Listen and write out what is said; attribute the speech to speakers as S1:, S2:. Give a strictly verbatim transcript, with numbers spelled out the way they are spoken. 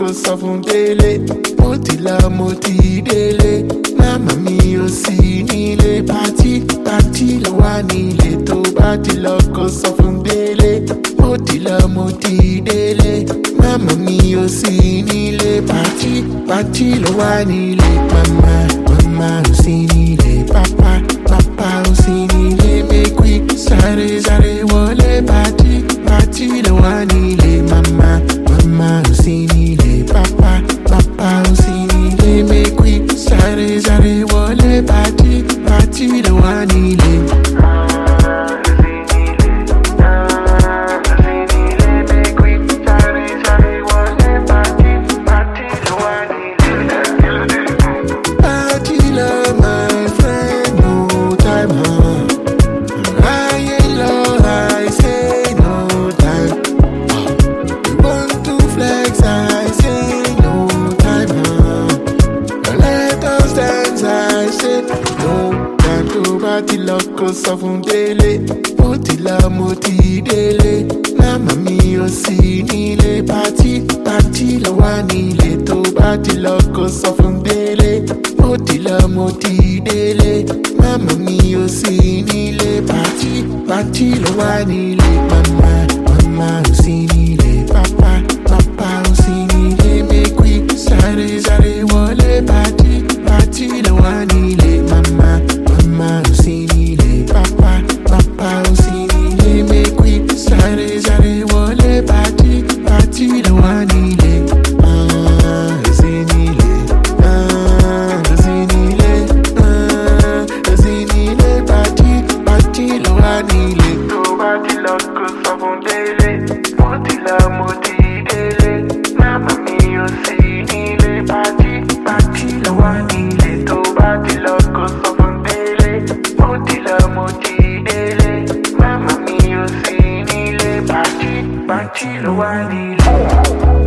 S1: kó sọ fún délé. Mo ti lọ mo ti délé. Màmá mi ò sí nílé. Pátí pátí ló wà nílé. Tó bá ti lọ kó sọ fún délé. Mo ti lọ mo ti délé. Màmá mi ò sí nílé. Pátí pátí ló wà nílé. Màmá màmá ò sí nílé. Papa papa ò sí nílé. Make we sáré sáré wọlé. Pátí pátí ló wà nílé. Màmá màmá ò sí nílé. Papa papa ò sí nílé. Make we sáré sáré wọlé. Pátí pátí ló wà nílé. Ti lọ kó sọ fún délé. Mo ti lọ mo ti délé. Màmá mi ò sí nílé. Pátí pátí ló wà nílé. Tó bá ti lọ kó sọ fún délé. Mo ti lọ mo ti délé. Màmá mi ò sí nílé. Pátí pátí ló wà nílé. Màmá màmá ò sí nílé. Papa papa ò sí nílé. Make we sáré sáré wọlé. Pátí pátí ló wà nílé. Màmá màmá ò sí nílé. Papa papa ò sí nílé. Make we sáré sáré wọlé. Pátí pátí ló wà nílé. Ah, ò sí nílé. Ah, ò sí nílé. Ah, ò sí nílé. Pátí pátí ló wà nílé. Tó bá ti lọ kó sọ fún délé. Mo ti lọ mo ti délé. Màmá mi ò sí nílé. Pátí pátí ló wà nílé. Tó bá ti lọ kó sọ fún délé. Mo ti lọ mo ti délé. Màmá mi ò sí nílé. Pátí pátí ló wà nílé.